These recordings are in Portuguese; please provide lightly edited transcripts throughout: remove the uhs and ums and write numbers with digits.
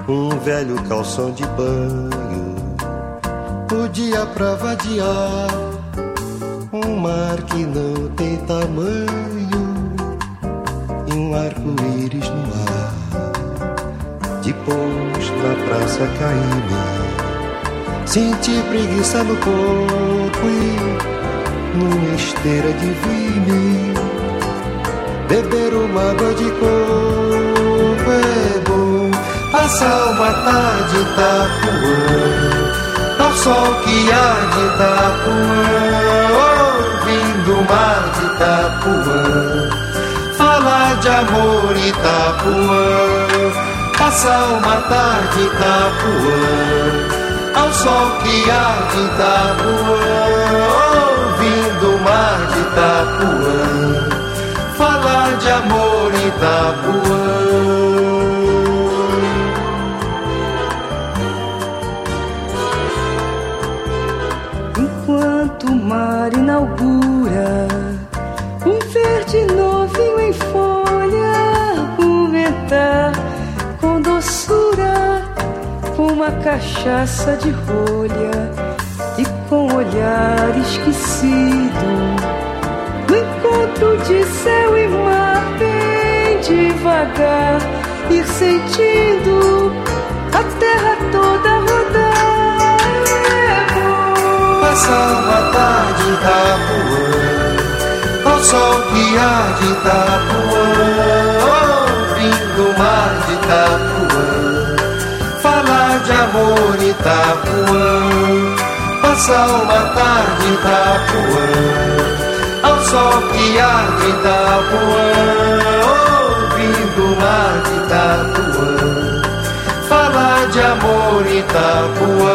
um velho calção de banho, o dia pra vadiar, um mar que não tem tamanho e um arco-íris no ar. Depois na praça caí-me, senti preguiça no corpo e numa esteira de vime, beber uma água de coco é bom. Passar uma tarde em Itapuã, ao sol que há de Itapuã, ouvindo o mar de Itapuã, falar de amor Itapuã. Passar uma tarde em Itapuã, ao sol que há de Itapuã, ouvindo o mar de Itapuã, falar de amor Itapuã. Enquanto o mar inaugura um verde novinho em folha, um ventar com doçura, com uma cachaça de rolha e com olhar esquecido, no encontro de céu e mar, bem devagar, ir sentindo a terra toda rodar. Passar uma tarde em Itapuã, ao sol que há de Itapuã, ouvindo o mar de Itapuã, falar de amor Itapuã. Passar uma tarde em Itapuã, ao sol que há de Itapuã, ouvindo o mar de Itapuã, falar de amor Itapuã.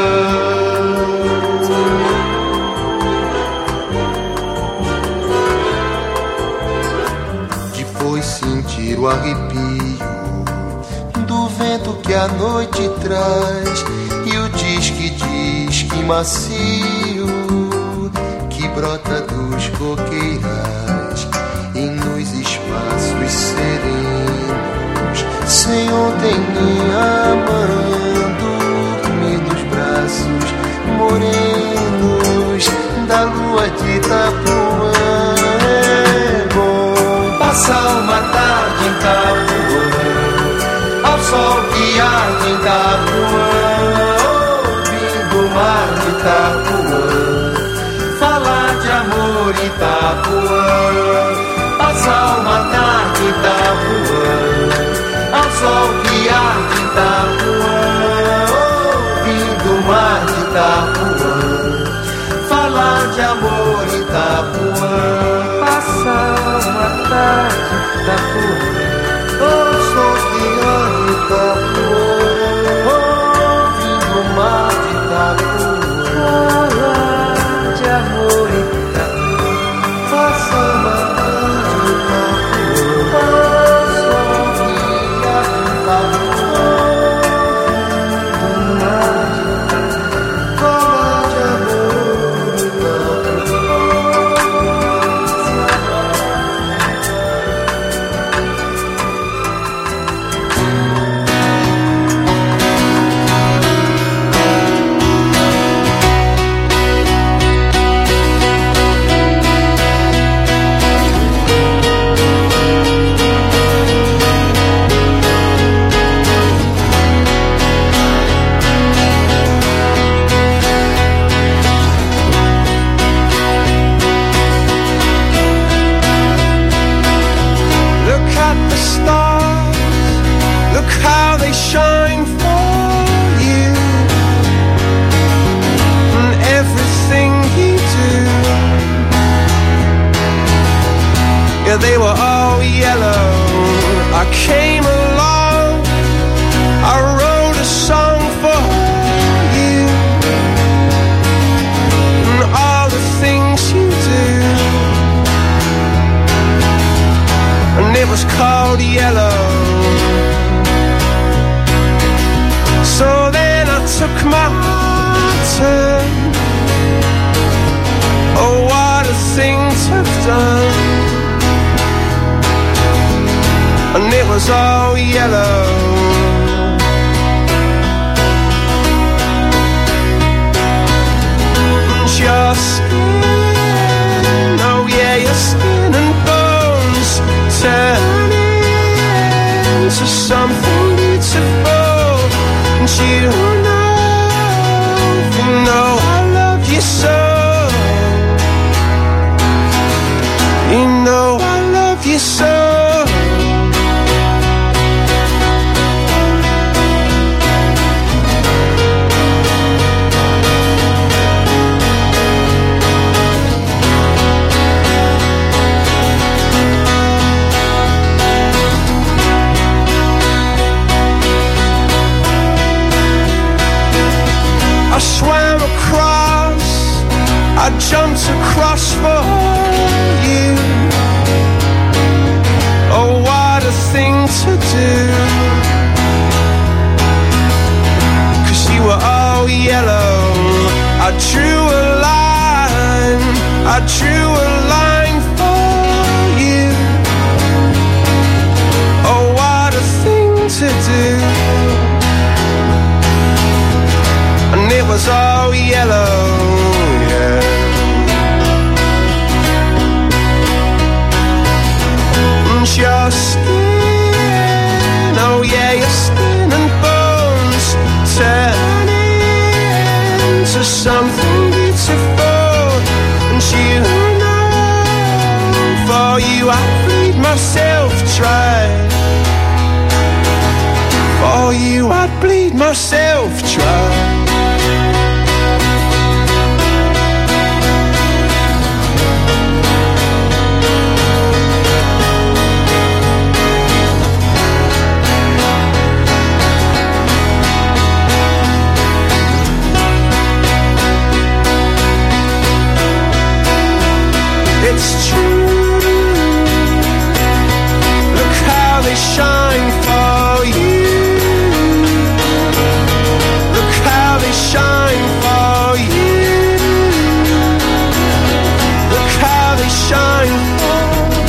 Depois sentir o arrepio do vento que a noite traz e o disque macio que brota dos coqueirais e nos espaços serenos, sem ontem nem amanhã, dormir nos braços morenos da lua de Itapuã. É bom passar uma tarde em Itapuã, ao sol que há de Itapuã, ouvindo o mar de Itapuã, falar de amor Itapuã. Passar uma tarde em Itapuã, ao sol que há de Itapuã, ouvindo o mar de Itapuã, falar de amor Itapuã. Passar uma tarde em Itapuã, ao sol que há de Itapuã, ouvindo o mar de Itapuã, falar de amor Itapuã. passar uma tarde em Itapuã, ao sol que há de Itapuã, ouvindo o mar de Itapuã, falar de amor Look at the stars, look how they shine for you, and everything you do. Yeah, they were all yellow. I came along, I wrote a song for you, and all the things you do. And it was called Yellow. So then I took my turn. Oh, what a thing to have done. And it was all yellow. something beautiful. And you know I love you so. You know I love you so. I swam across, I jumped across for you. Oh, what a thing to do. 'Cause you were all yellow. I drew a line, I drew a line for you. Oh, what a thing to do. And it was all yellow, yeah. And your skin, oh yeah, your skin and bones turn into something beautiful. And you know, for you I bleed myself dry. For you I'd bleed myself dry. It's true. Look how they shine for you. Look how they shine for you. Look how they shine for.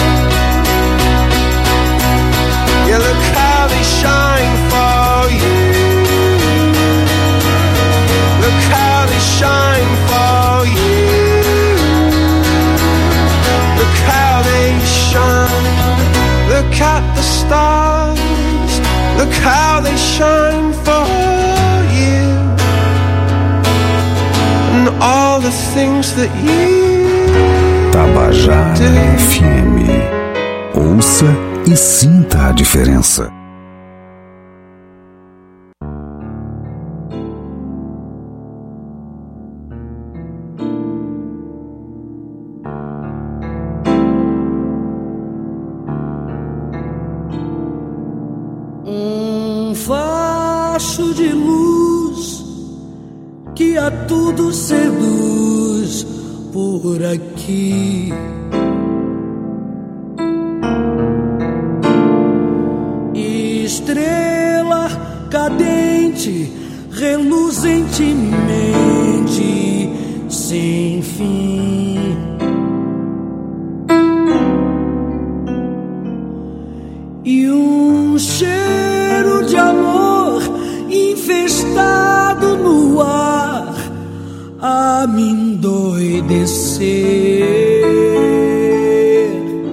Yeah, look how they shine for you. Look how they shine for you. Look at the stars, look how they shine for you. And all the things that you Tabajara FM. Ouça e sinta a diferença. Facho de luz que a tudo seduz por aqui. Estrela cadente, reluzentemente, sem fim. E um cheiro de amor infestado no ar a me endoidecer.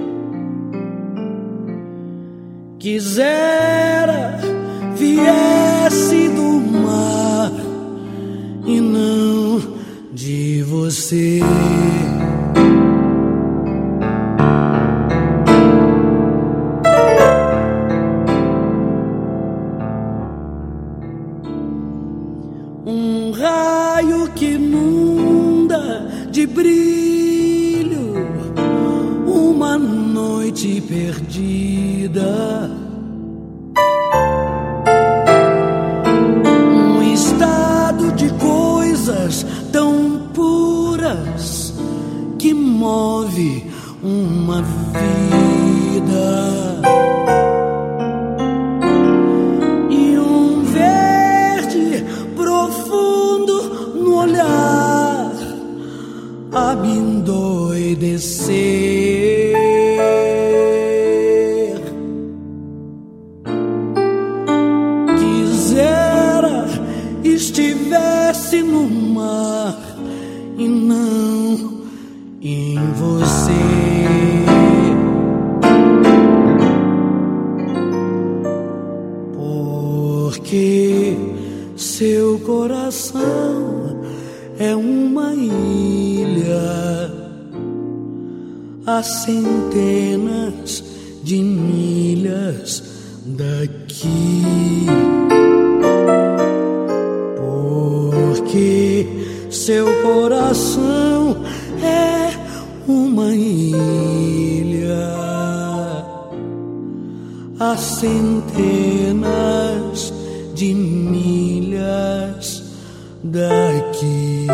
Quisera viesse do mar e não de você. Um raio que inunda de brilho uma noite perdida. Um estado de coisas tão puras que move uma vida. A me endoidecer. Quisera estivesse no mar e não em você. porque seu coração é uma ilha a centenas de milhas daqui. Porque seu coração é uma ilha a centenas de milhas daqui.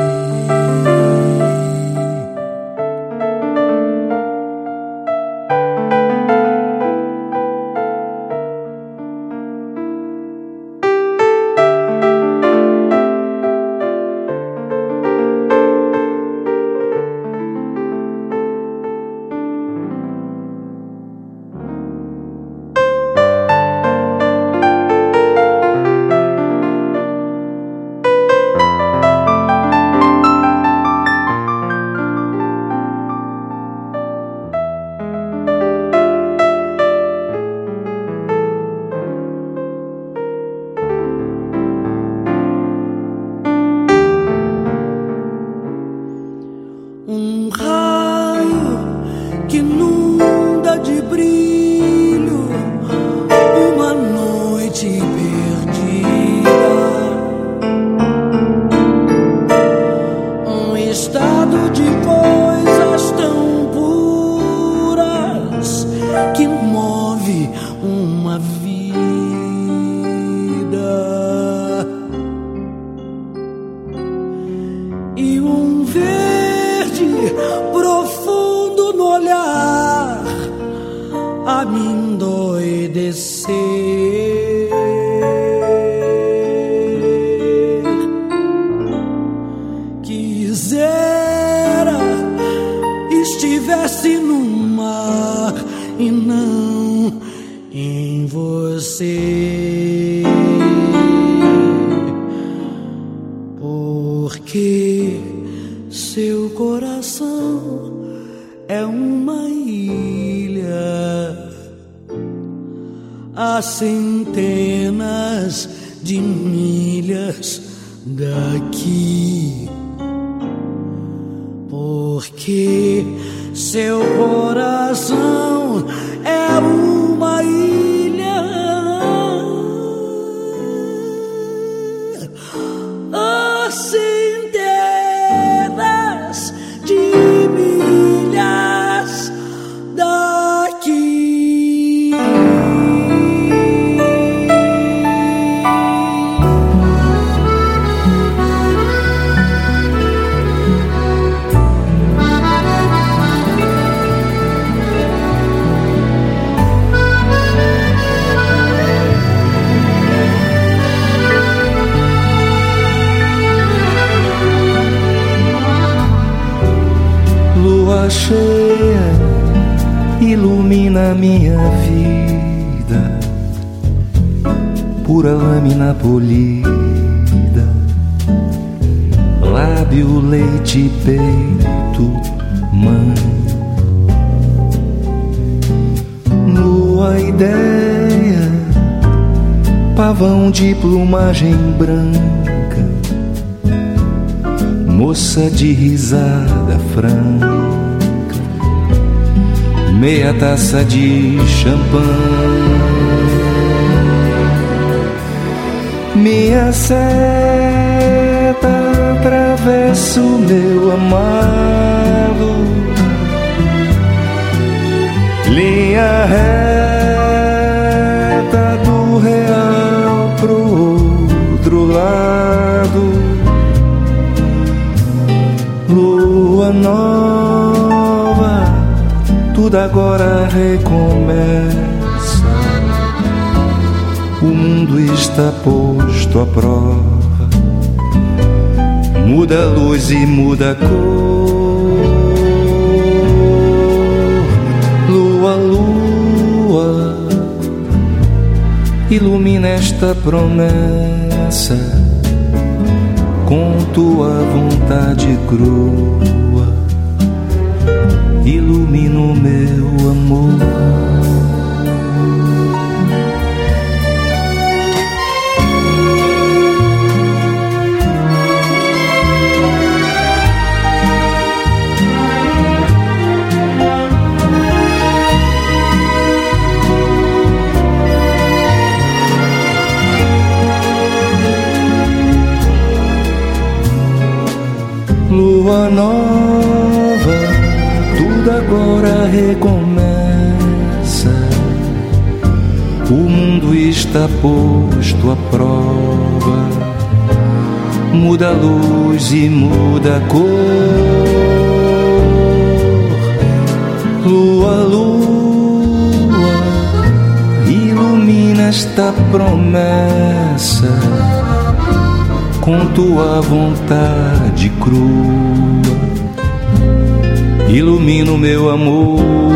Centenas de milhas daqui, porque seu coração é uma ilha a centenas de milhas daqui. Lua cheia ilumina minha vida, pura lâmina polida, lábio, leite, peito, mãe. Lua ideia, pavão de plumagem branca, moça de risada franca, meia taça de champanhe. Minha seta atravessa o meu amado, linha reta do real pro outro lado. Lua nova, tudo agora recomeça. O mundo está posto à prova, muda a luz e muda a cor. Lua, lua, ilumina esta promessa com tua vontade crua, ilumina o meu amor. lua nova, tudo agora recomeça. O mundo está posto à prova, muda a luz e muda a cor. Lua, lua, ilumina esta promessa com tua vontade crua. Ilumina o meu amor.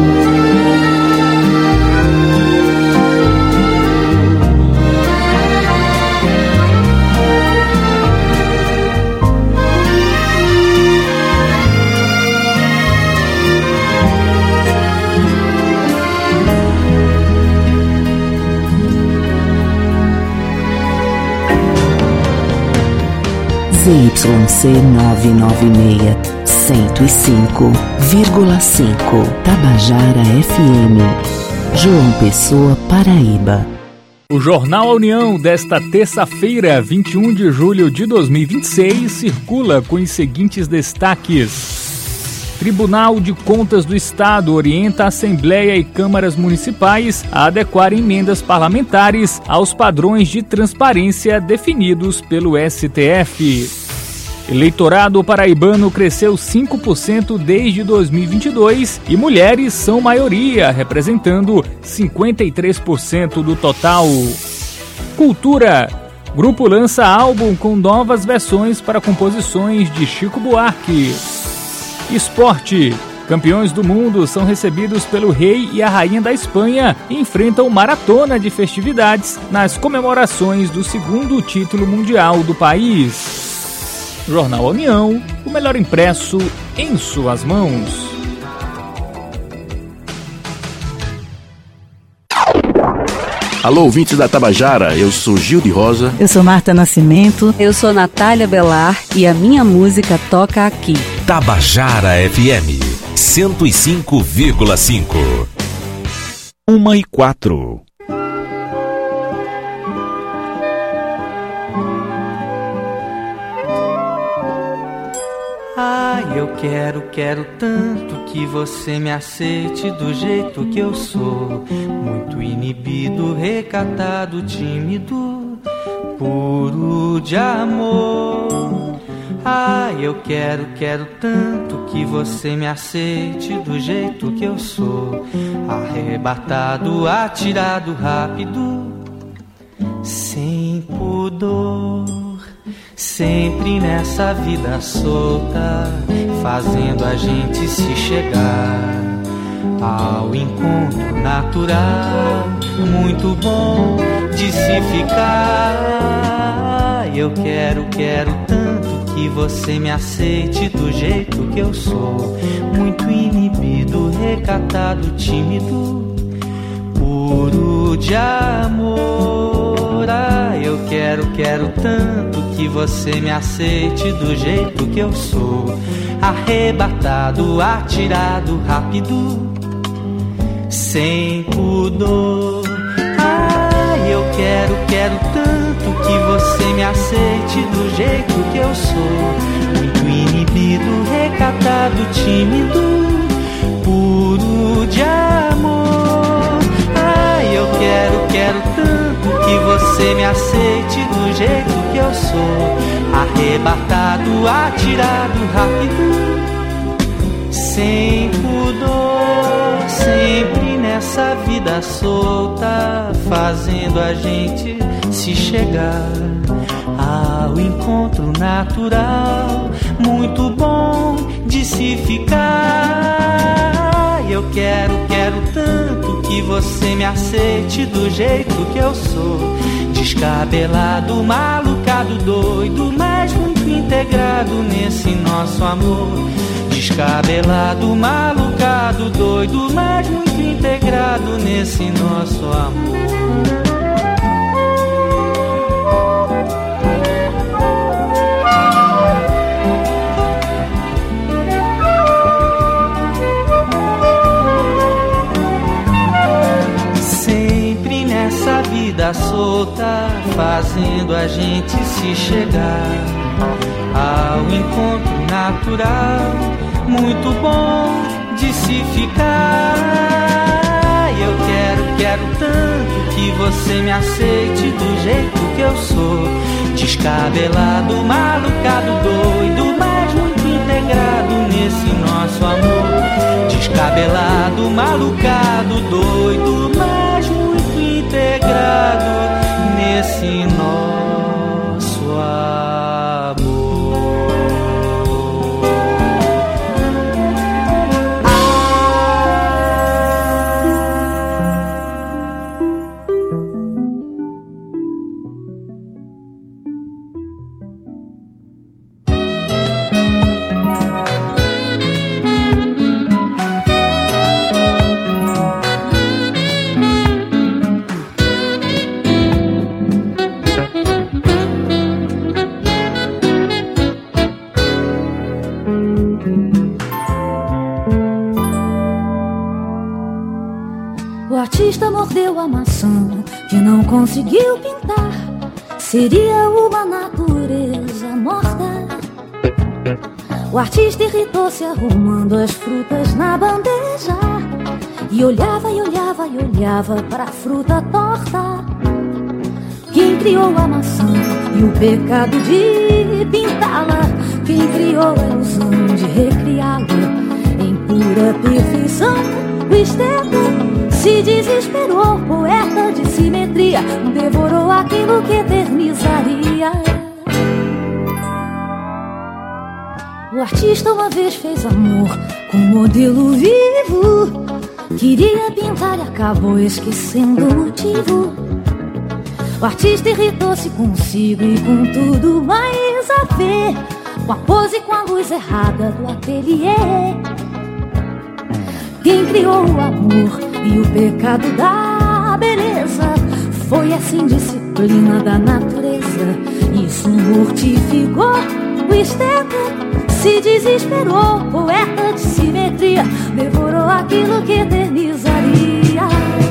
ZYC 996, 105,5 Tabajara FM, João Pessoa, Paraíba. O Jornal A União desta terça-feira, 21 de julho de 2026, circula com os seguintes destaques. Tribunal de Contas do Estado orienta a Assembleia e câmaras municipais a adequar emendas parlamentares aos padrões de transparência definidos pelo STF. Eleitorado paraibano cresceu 5% desde 2022 e mulheres são maioria, representando 53% do total. Cultura. Grupo lança álbum com novas versões para composições de Chico Buarque. Esporte. Campeões do mundo são recebidos pelo rei e a rainha da Espanha e enfrentam maratona de festividades nas comemorações do segundo título mundial do país. Jornal União, o melhor impresso em suas mãos. Alô, ouvintes da Tabajara, eu sou Gil de Rosa. Eu sou Marta Nascimento. Eu sou Natália Belar e a minha música toca aqui. Tabajara FM 105,5. 1h04. Eu quero tanto que você me aceite do jeito que eu sou. Muito inibido, recatado, tímido, puro de amor. Eu quero tanto que você me aceite do jeito que eu sou. Arrebatado, atirado, rápido, sem pudor. Sempre nessa vida solta, fazendo a gente se chegar ao encontro natural, muito bom de se ficar. Eu quero tanto que você me aceite do jeito que eu sou. Muito inibido, recatado, tímido, puro de amor. Eu quero tanto que você me aceite do jeito que eu sou. Arrebatado, atirado, rápido, sem pudor. Eu quero tanto que você me aceite do jeito que eu sou. Muito inibido, recatado, tímido, puro de amor. Eu quero tanto que você me aceite do jeito que eu sou. Arrebatado, atirado, rápido, sem pudor. Sempre nessa vida solta, fazendo a gente se chegar ao encontro natural, muito bom de se ficar. Eu quero tanto que você me aceite do jeito que eu sou. Descabelado, malucado, doido, mas muito integrado nesse nosso amor. Descabelado, malucado, doido, mas muito integrado nesse nosso amor. Vida solta, fazendo a gente se chegar ao encontro natural, muito bom de se ficar. Eu quero tanto que você me aceite do jeito que eu sou, descabelado, malucado, doido, mas muito integrado nesse nosso amor. Descabelado, malucado, doido, mas muito integrado nesse nosso amor. O artista mordeu a maçã que não conseguiu pintar. Seria uma natureza morta. O artista irritou-se arrumando as frutas na bandeja e olhava e olhava e olhava para a fruta torta. Quem criou a maçã e o pecado de pintá-la? Quem criou a ilusão de recriá-la em pura perfeição? O esteta se desesperou, poeta de simetria, devorou aquilo que eternizaria. O artista uma vez fez amor com um modelo vivo, queria pintar e acabou esquecendo o motivo. O artista irritou-se consigo e com tudo mais a ver, com a pose e com a luz errada do ateliê. Quem criou o amor e o pecado da beleza foi essa indisciplina da natureza. Isso mortificou o esteta, se desesperou, poeta de simetria, devorou aquilo que eternizaria.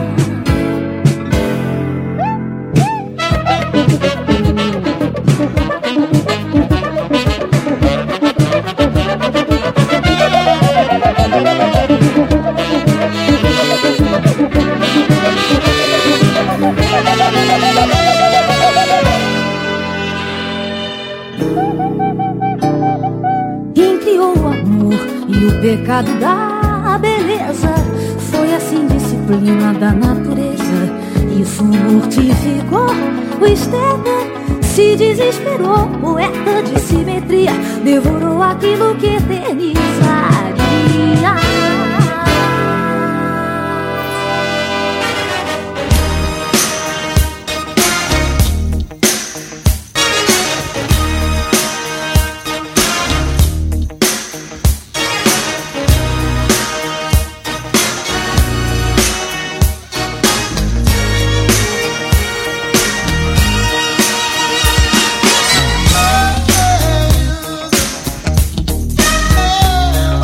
Quem criou o amor e o pecado da beleza foi essa indisciplina da natureza. Isso mortificou o esteta, se desesperou, poeta de simetria, devorou aquilo que eternizaria. Oh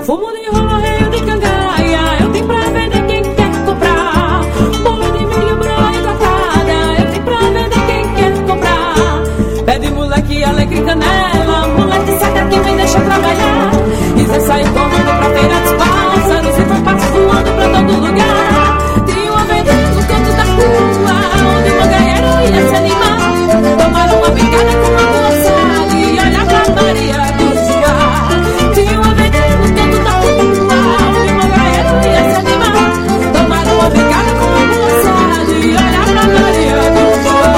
fumo de rolo, arreio de cangaia, eu tenho pra vender quem quer comprar. Bolo de milho, broa e cocada, eu tenho pra vender quem quer comprar. Pede moleque, alecrim, canela, moleque saca que vem deixa trabalhar. E cê sai comendo pra feira dos pássaros e foi passo voando pra todo lugar. Tem uma venda no canto da rua, onde o mangaeiro ia se animar. Tomaram uma picada com uma moçada e olha pra Maria do Ciar. Tem uma venda no canto da rua, onde o mangaeiro ia se animar. Tomaram uma picada com uma moçada e olha pra Maria do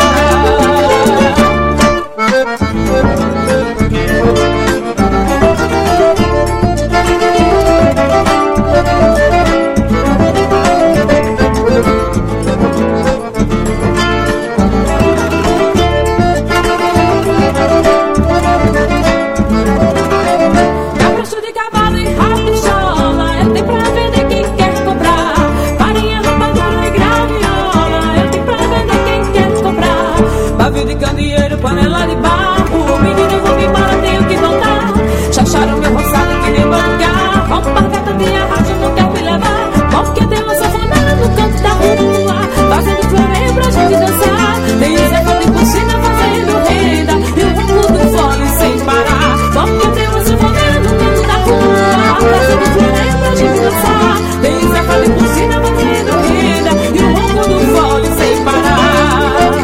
capricho de cavalo e rabichola, eu tenho pra vender quem quer comprar. Farinha, rapadura e graviola, eu tenho pra vender quem quer comprar. Pavio de candeeiro, panela de barro, menino, vou me embora, tenho que voltar. Chacharam meu roçado que nem bancar, roupa barcata de arrasto, não quer me levar. Porque tem uma sanfonada no canto da rua, fazendo floreio pra gente dançar. Tem o Zeca de Cucina fazendo renda e o ronco do fole sem parar. Porque tem uma sanfonada no canto da rua, fazendo floreio pra gente dançar. Tem o Zeca de Cucina fazendo renda e o ronco do fole sem parar.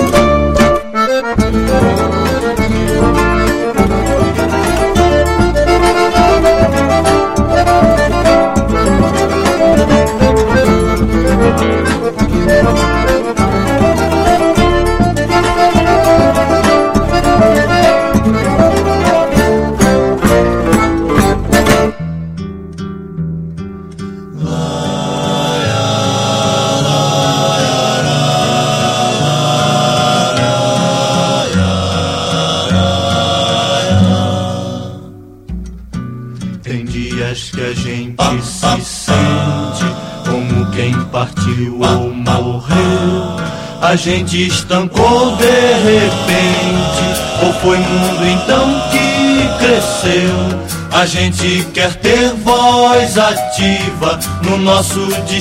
Tem dias que a gente se sente como quem partiu ou morreu. A gente estancou de repente, ou foi mundo então que cresceu. A gente quer ter voz ativa, no nosso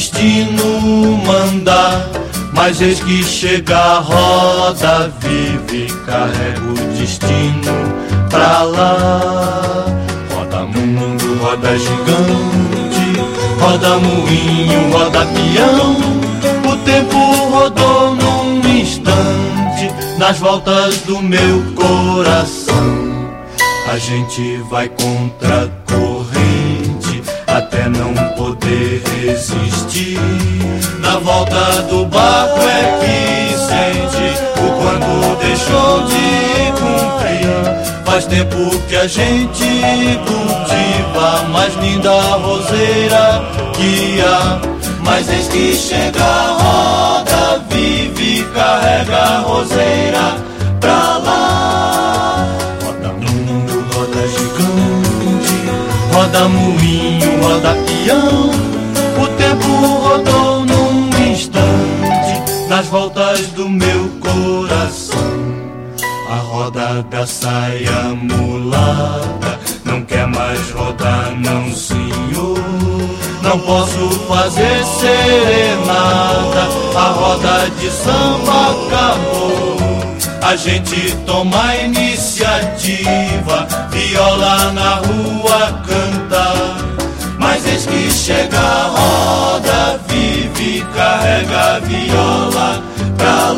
destino mandar. Mas eis que chega a roda vive, carrega o destino pra lá. Roda mundo, roda gigante, roda moinho, roda peão. O tempo rodou num instante, nas voltas do meu coração. A gente vai contra a corrente, até não poder resistir. Na volta do barco é que sente o quanto deixou de cumprir. Faz tempo que a gente cultiva a mais linda roseira que há. Mas eis que chega a roda vive, carrega a roseira pra lá. Roda mundo, roda gigante, roda moinho, roda peão. O tempo rodou num instante, nas voltas do meu coração. A roda da saia mulata não quer mais rodar, não senhor. Não posso fazer serenata, a roda de samba acabou. A gente toma a iniciativa, viola na rua cantar. Mas eis que chega a roda vive, carrega a viola pra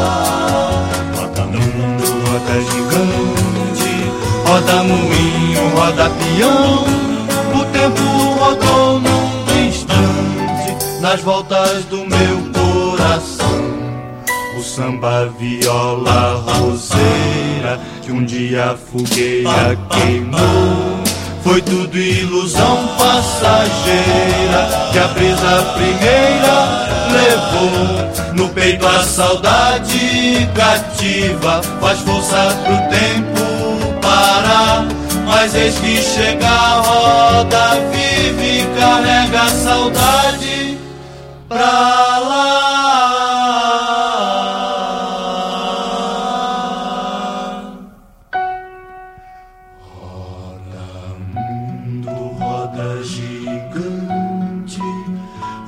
lá. Roda mundo, roda gigante, roda moinho, roda peão. O tempo rodou num instante, nas voltas do meu coração. O samba, viola, roseira, que um dia a fogueira queimou. Foi tudo ilusão passageira, que a brisa primeira levou. No peito a saudade cativa, faz força pro tempo parar. Mas eis que chega a roda vive, carrega a saudade pra lá. Roda mundo, roda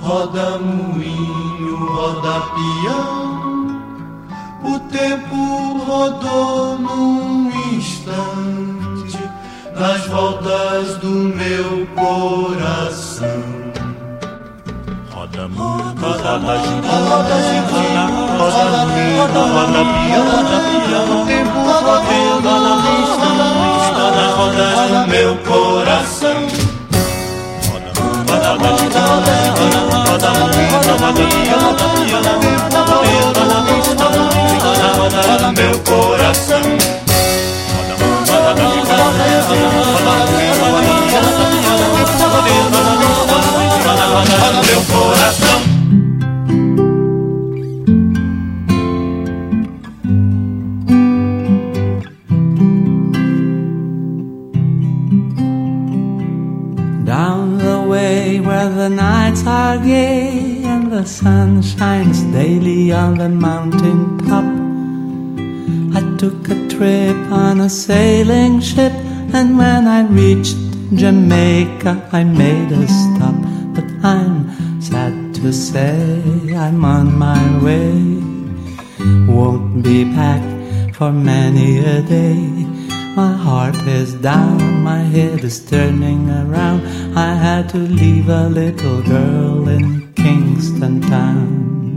Roda moinho, roda peão, o tempo rodou num instante nas voltas do meu coração. Roda moinho, roda gingana, roda moinho, roda peão, o tempo rodou num instante nas voltas do meu coração. Roda no meu coração. Roda no meu coração. Down the way where the nights are gay and the sun shines daily on the mountain top, I took a trip on a sailing ship, and when I reached Jamaica I made a stop. But I'm sad to say I'm on my way, won't be back for many a day. My heart is down, my head is turning around. I had to leave a little girl in Kingston Town.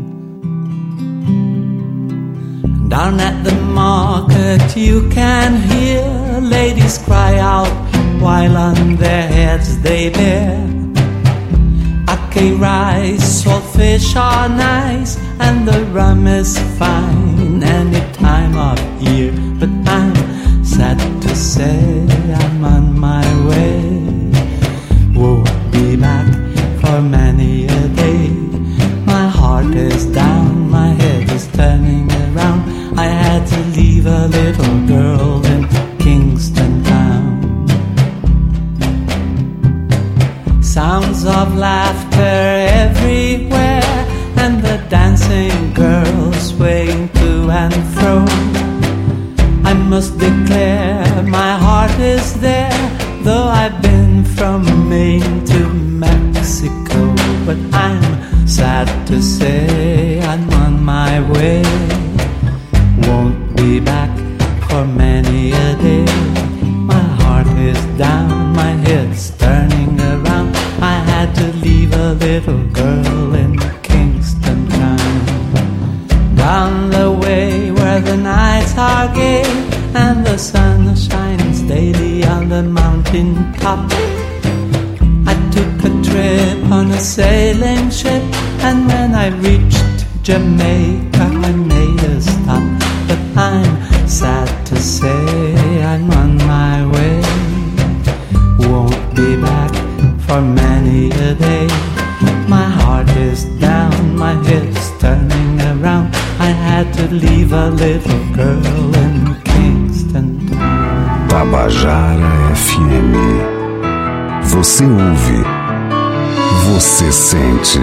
Down at the market you can hear ladies cry out while on their heads they bear ackee rice, saltfish are nice, and the rum is fine any time of year. But I'm sad to say I'm on my way, won't be back for many a day. My heart is down, my head is turning around. I had to leave a little girl in Kingston Town. Sounds of laughter everywhere, and the dancing girls swaying to and fro. I must declare my heart is there, though I've been from Maine to Mexico. But I'm sad to say I'm on my way, won't be back for many a day. My heart is down, my head's turning around. I had to leave a little girl in Kingston Town. Down the way where the nights are gay and the sun shines daily on the mountain top, I took a trip on a sailing ship, and when I reached Jamaica I made a stop. But I'm sad to say I'm on my way, won't be back for many a day. My heart is down, my head's turning around. I had to leave a little girl in Kingston Town. Tabajara FM. Você ouve, você sente.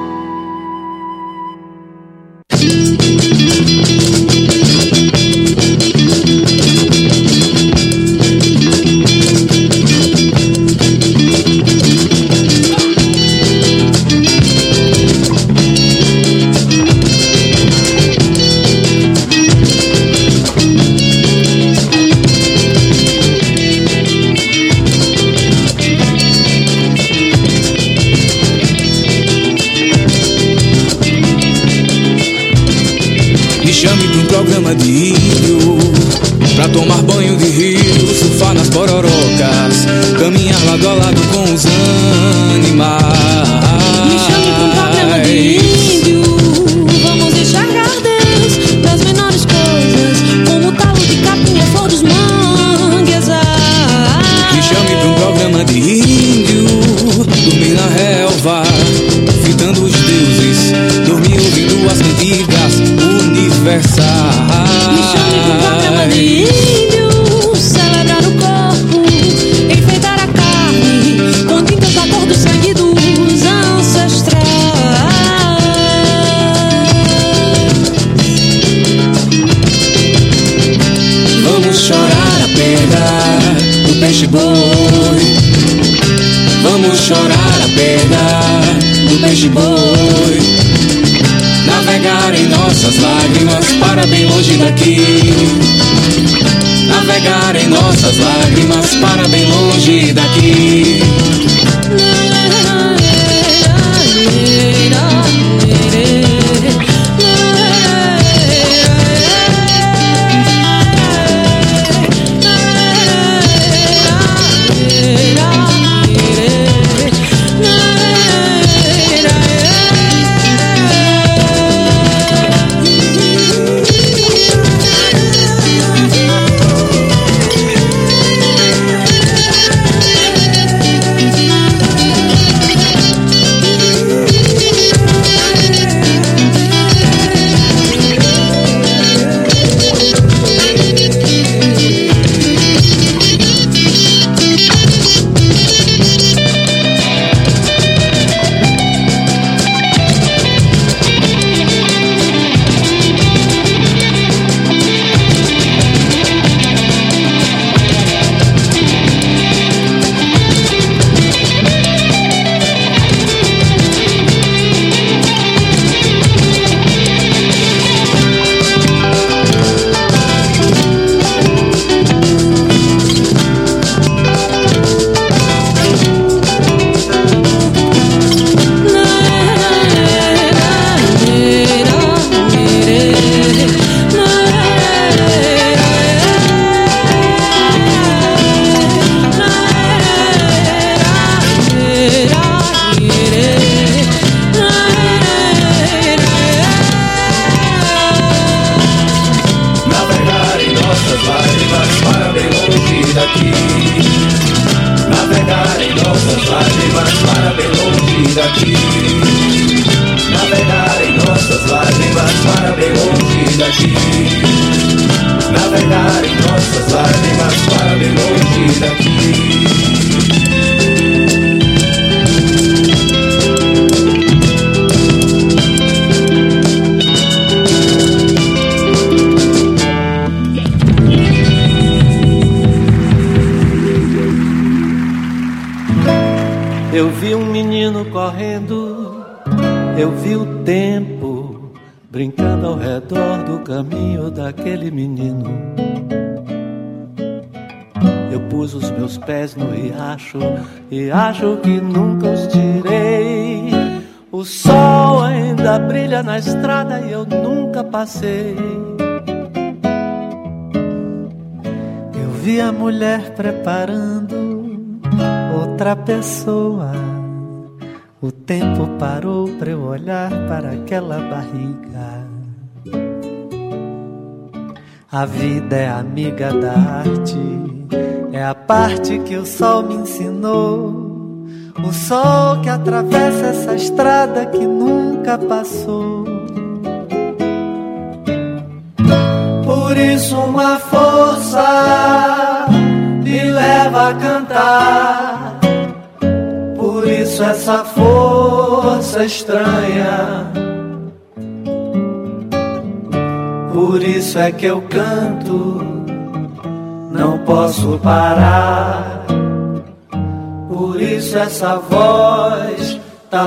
Programa de índio, pra tomar banho de rio, surfar nas pororocas, caminhar lado a lado com os animais. Me chame pra um programa de índio, vamos enxergar Deus das menores coisas, como o talo de capim, a flor dos manguezais. Me chame pra um programa de índio, dormir na relva, fitando os deuses, dormir ouvindo as cantigas universais. Me chame pra um programa de índio, celebrar o corpo, enfeitar a carne, com tintas da cor do sangue dos ancestrais. Vamos chorar a perda do peixe boi, vamos chorar a perda do peixe-boi. Navegar em nossas lágrimas para bem longe daqui. Navegar em nossas lágrimas para bem longe daqui. Eu vi um menino correndo, eu vi o tempo brincando ao redor do caminho daquele menino. Eu pus os meus pés no riacho e acho que nunca os tirei. O sol ainda brilha na estrada e eu nunca passei. Eu vi a mulher preparando outra pessoa. O tempo parou pra eu olhar para aquela barriga. A vida é amiga da arte, é a parte que o sol me ensinou. O sol que atravessa essa estrada que nunca passou. Por isso uma força me leva a cantar. Por isso essa força estranha. Por isso é que eu canto, não posso parar. Por isso essa voz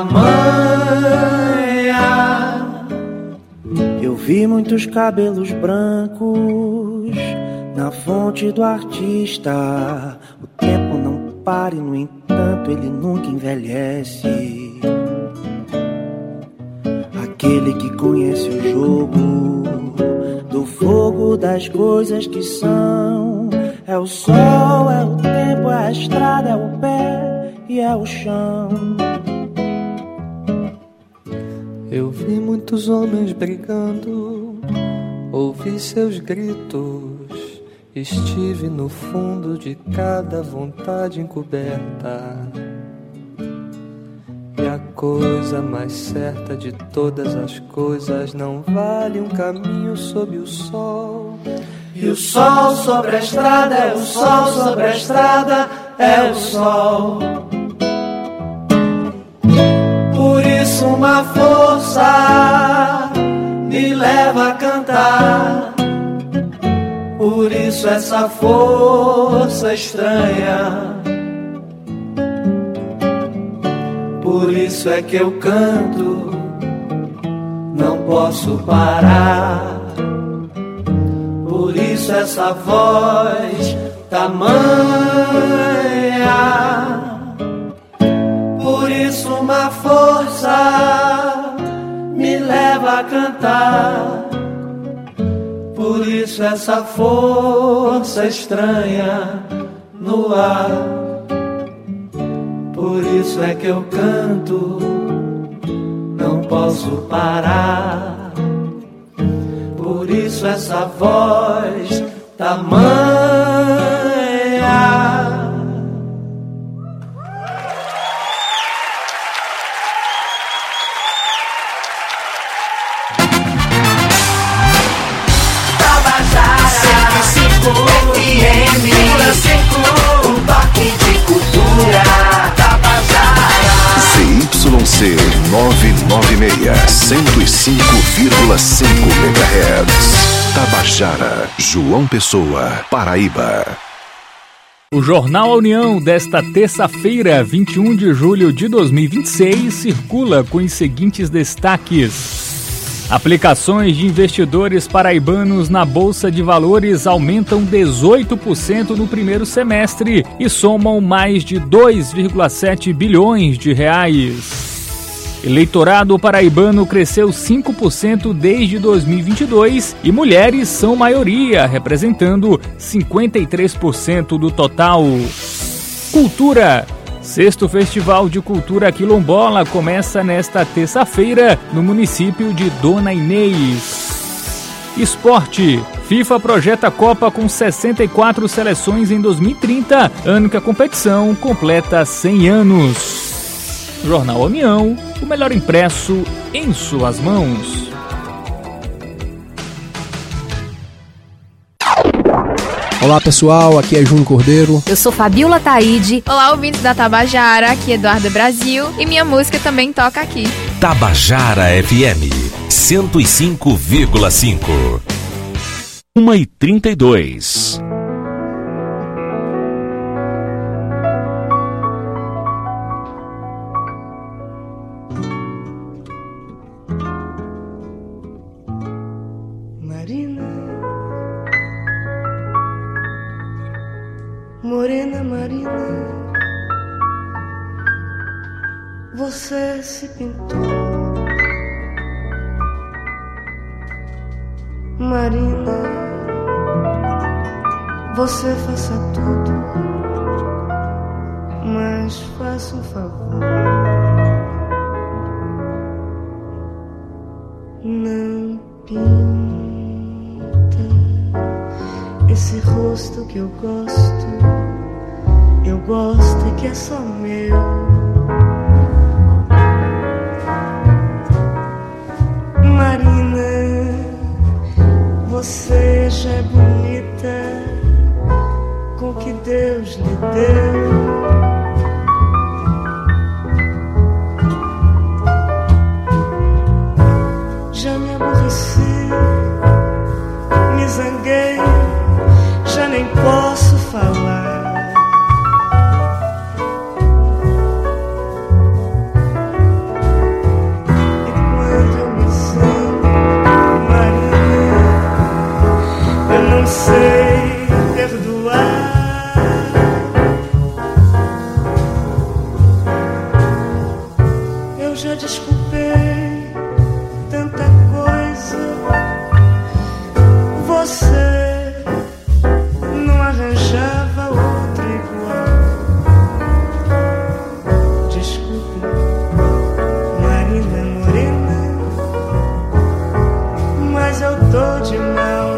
tamanha. Eu vi muitos cabelos brancos na fonte do artista. O tempo não para e, no entanto, ele nunca envelhece. Aquele que conhece o jogo do fogo das coisas que são. É o sol, é o tempo, é a estrada, é o pé e é o chão. Eu vi muitos homens brigando, ouvi seus gritos, estive no fundo de cada vontade encoberta. E a coisa mais certa de todas as coisas não vale um caminho sob o sol. E o sol sobre a estrada é o sol sobre a estrada é o sol. Por isso uma força me leva a cantar. Por isso essa força estranha. Por isso é que eu canto, não posso parar. Por isso essa voz tamanha, por isso uma força me leva a cantar. Por isso essa força estranha no ar. Por isso é que eu canto, não posso parar. Por isso essa voz tamanha. ZYC 996, 105,5 MHz. Tabajara, João Pessoa, Paraíba. O Jornal A União desta terça-feira, 21 de julho de 2026, circula com os seguintes destaques. Aplicações de investidores paraibanos na Bolsa de Valores aumentam 18% no primeiro semestre e somam mais de 2,7 bilhões de reais. Eleitorado paraibano cresceu 5% desde 2022 e mulheres são maioria, representando 53% do total. Cultura. Sexto Festival de Cultura Quilombola começa nesta terça-feira no município de Dona Inês. Esporte. FIFA projeta a Copa com 64 seleções em 2030, ano que a competição completa 100 anos. Jornal União, o melhor impresso em suas mãos. Olá pessoal, aqui é Júnior Cordeiro. Eu sou Fabiola Taide. Olá ouvintes da Tabajara, aqui é Eduardo Brasil e minha música também toca aqui. Tabajara FM 105,5. 1h32. Morena Marina, você se pintou. Marina, você faça tudo, mas faça um favor. Não pinta esse rosto que eu gosto. Eu gosto e que é só meu. Marina, você já é bonita com o que Deus lhe deu. Já me aborreci, me zanguei, já nem posso falar. Sei perdoar. Eu já desculpei tanta coisa. Você não arranjava outra igual. Desculpe, Marina Morena, mas eu tô de mal.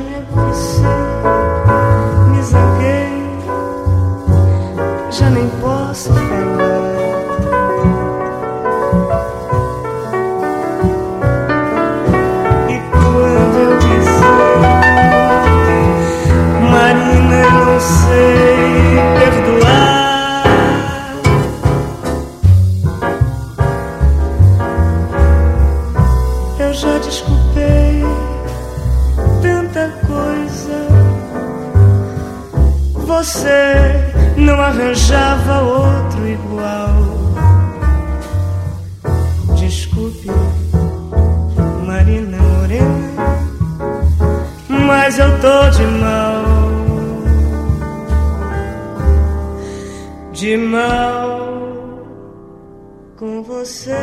négocié, me zanguei, já nem posso falar. E quando eu dizer, Marina, eu não sei perdoar, eu já desculpei tanta coisa. Você não arranjava outro igual. Desculpe, Marina Morena, mas eu tô de mal. De mal com você.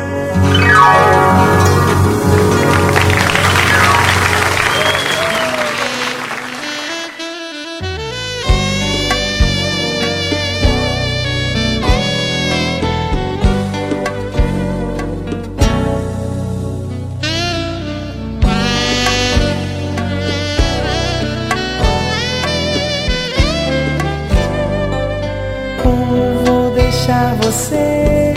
Você,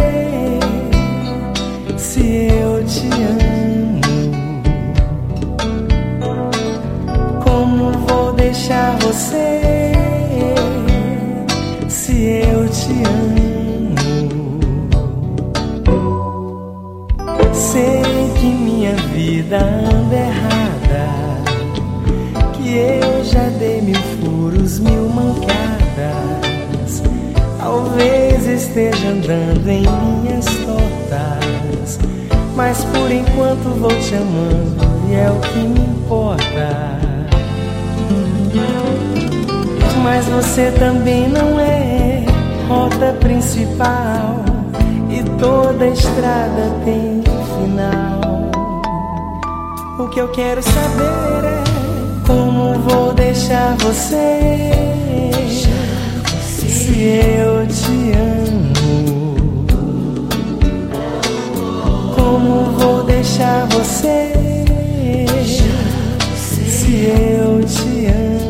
se eu te amo, como vou deixar você, se eu te amo? Sei que minha vida anda errada, que eu já dei 1000 furos, 1000 mancadas. Talvez esteja andando em linhas tortas, mas por enquanto vou te amando e é o que me importa. Mas você também não é rota principal e toda estrada tem final. O que eu quero saber é como vou deixar você, se eu te amo. Como vou deixar você, se eu te amo?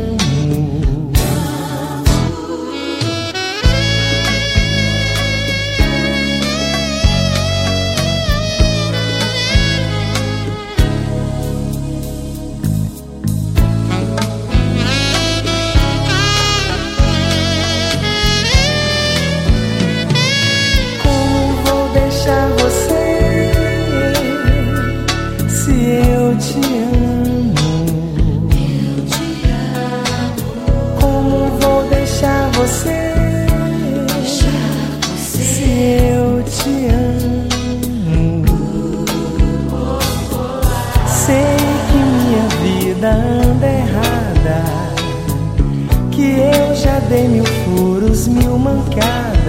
Anda errada, que eu já dei 1000 furos, 1000 mancadas.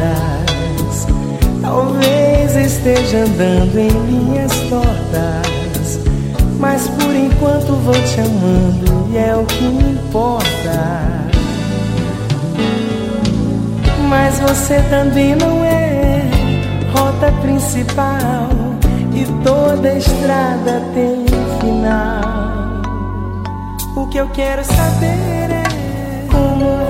Talvez esteja andando em linhas tortas, mas por enquanto vou te amando e é o que me importa. Mas você também não é rota principal e toda estrada tem final. O que eu quero saber é como